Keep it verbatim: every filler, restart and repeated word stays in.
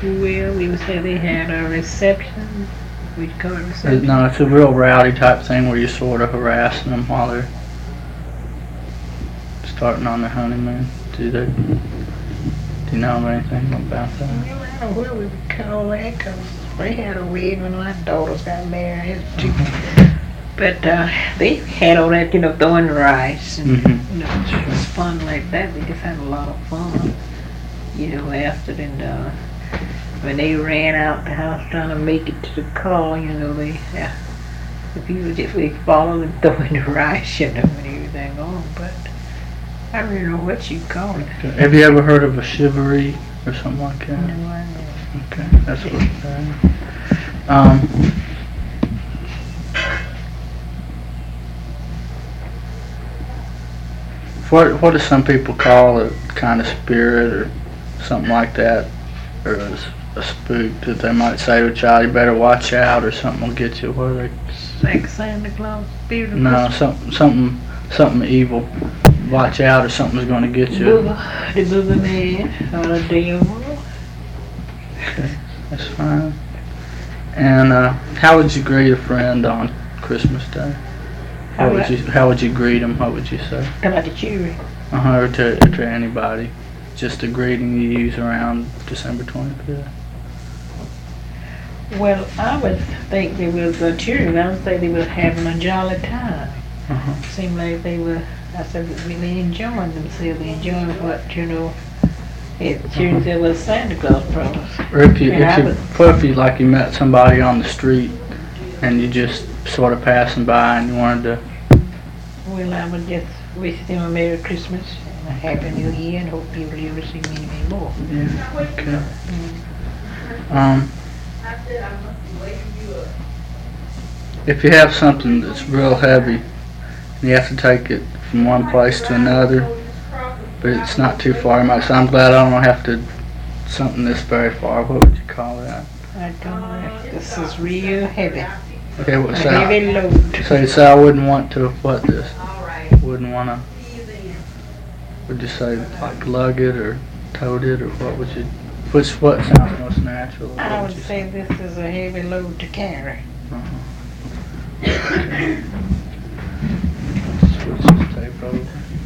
Well, we would say they had a reception. We'd call it Uh, reception. No, it's a real rowdy type thing where you're sort of harassing them while they're starting on their honeymoon. Do they? Do you know anything about that? Well, I don't know what we would call that, 'cause we had a wedding when my daughters got married too. But uh, they had all that, you know, throwing rice and Mm-hmm. you know, it was fun like that. We just had a lot of fun, you know, after it. And uh, when they ran out the house trying to make it to the car, you know, they, yeah, the people just we followed them throwing the rice, you know, and everything on. But I don't really know what you call it. Have you ever heard of a chivalry or something like that? No, I know. Okay, that's what it's saying. Um, what what do some people call a kind of spirit or something like that, or a, s- a spook that they might say to a child, you better watch out, or something will get you? What are they? Like Santa Claus, spirit of No, Christmas. something something something evil. Watch out, or something's going to get you. Booger, the Booger Man, or the devil. Okay, that's fine. And uh, how would you greet a friend on Christmas Day? How would you How would you greet them? What would you say? How about the children? Uh-huh, or to, or to anybody. Just a greeting you use around December twenty-fifth. Well, I would think they were the children. I would say they were having a jolly time. Uh-huh. Seemed like they were, I said, really enjoying themselves, enjoying what, you know, it children said was Santa Claus brought us. Or if you, And I if you, would- what if you, like you met somebody on the street and you just sort of passing by and you wanted to, Well, I would just wish them a Merry Christmas and a Happy New Year and hope you'll ever see many, many more. yeah, okay. Um, if you have something that's real heavy, and you have to take it from one place to another, but it's not too far, you might say, I'm glad I don't have to, something this very far, what would you call that? I don't know. This is real heavy. Okay, what A say? heavy load. So, say I wouldn't want to, what this? Wouldn't want to, would you say like lug it or tote it, or what would you, which, what sounds most natural? What I would you say this is a heavy load to carry. Uh-huh. Switch this tape over.